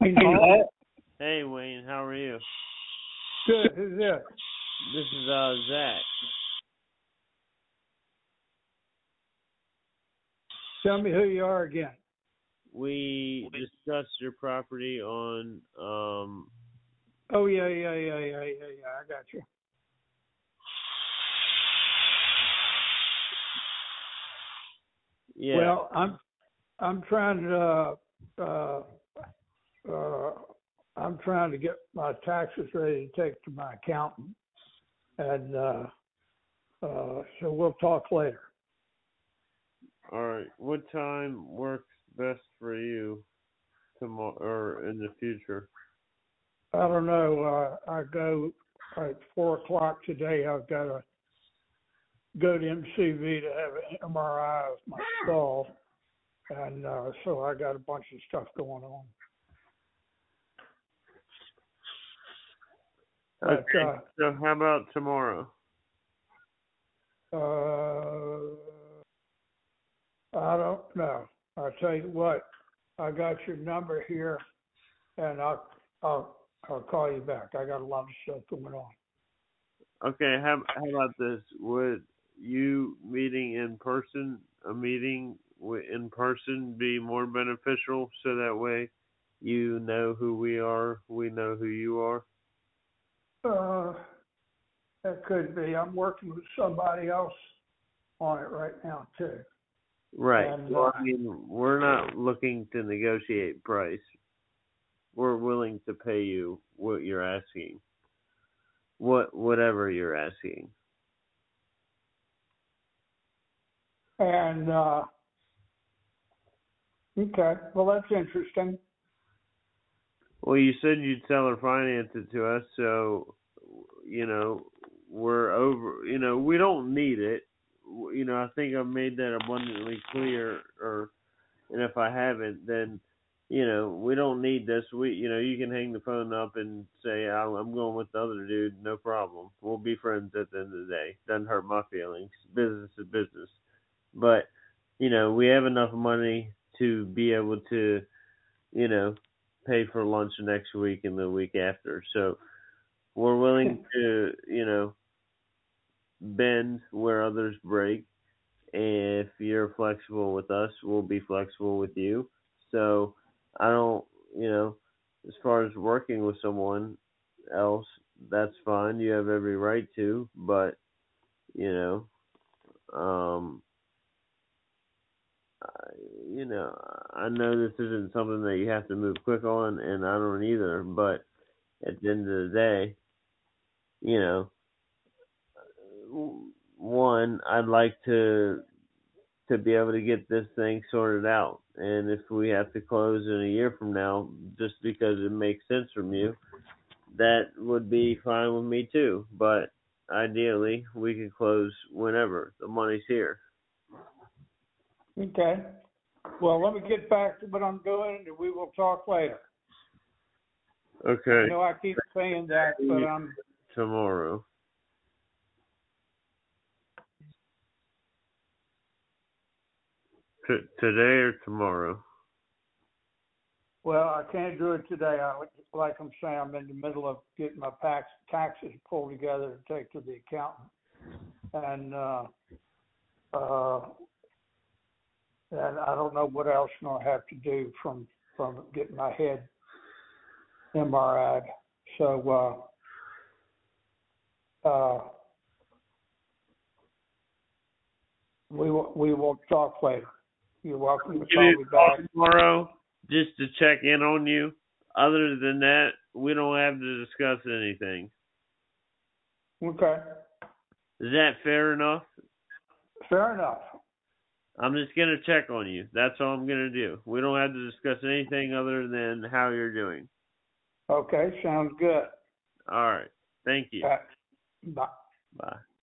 Wayne Hall. Hey, Wayne, how are you? Good. Who's this? This is Zach. Tell me who you are again. We discussed your property on Oh yeah. I got you. yeah. Well, I'm trying to get my taxes ready to take to my accountant, and so we'll talk later. All right. What time works best for you tomorrow or in the future? I don't know. I go at 4:00 today. I've got to go to MCV to have an MRI of my skull, and so I got a bunch of stuff going on. Okay. So how about tomorrow? I don't know. I'll tell you what. I got your number here, and I'll call you back. I got a lot of stuff going on. Okay. How about this? Would you meeting in person, a meeting in person, be more beneficial so that way you know who we are, we know who you are? That could be. I'm working with somebody else on it right now too. Right. And, well, I mean, we're not looking to negotiate price. We're willing to pay you what you're asking. Whatever you're asking. And okay, well that's interesting. Well, you said you'd sell or finance it to us, so we're over. We don't need it. I think I've made that abundantly clear. And if I haven't, then we don't need this. You can hang the phone up and say I'm going with the other dude. No problem. We'll be friends at the end of the day. Doesn't hurt my feelings. Business is business. But we have enough money to be able to pay for lunch next week and the week after. So we're willing to bend where others break. And if you're flexible with us, we'll be flexible with you. So I don't, as far as working with someone else, that's fine. You have every right to, but, I know this isn't something that you have to move quick on, and I don't either, but at the end of the day, one, I'd like to be able to get this thing sorted out. And if we have to close in a year from now, just because it makes sense from you, that would be fine with me too. But ideally, we can close whenever the money's here. Okay. Well, let me get back to what I'm doing, and we will talk later. Okay. I know I keep saying that, but I'm... Tomorrow. Today or tomorrow? Well, I can't do it today. Like I'm saying, I'm in the middle of getting my taxes pulled together to take to the accountant. And I don't know what else I'm going to have to do from getting my head MRI'd. So we will talk later. You're welcome to call me back tomorrow just to check in on you. Other than that, we don't have to discuss anything. Okay. Is that fair enough? Fair enough. I'm just going to check on you. That's all I'm going to do. We don't have to discuss anything other than how you're doing. Okay, sounds good. All right. Thank you. Bye. Bye.